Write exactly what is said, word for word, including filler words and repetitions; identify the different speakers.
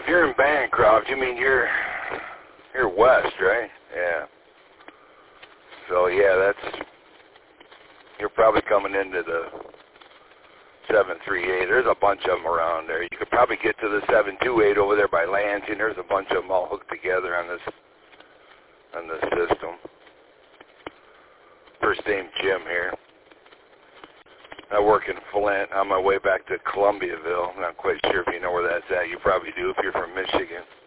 Speaker 1: if you're in Bancroft, you mean you're you're west, right? Yeah. So yeah, that's you're probably coming into the seven three eight. There's a bunch of them around there. You could probably get to the seven two eight over there by Lansing. There's a bunch of them all hooked together on this on this system. First name Jim here. I work in Flint. On my way back to Columbiaville. I'm not quite sure if you know where that's at. You probably do if you're from Michigan.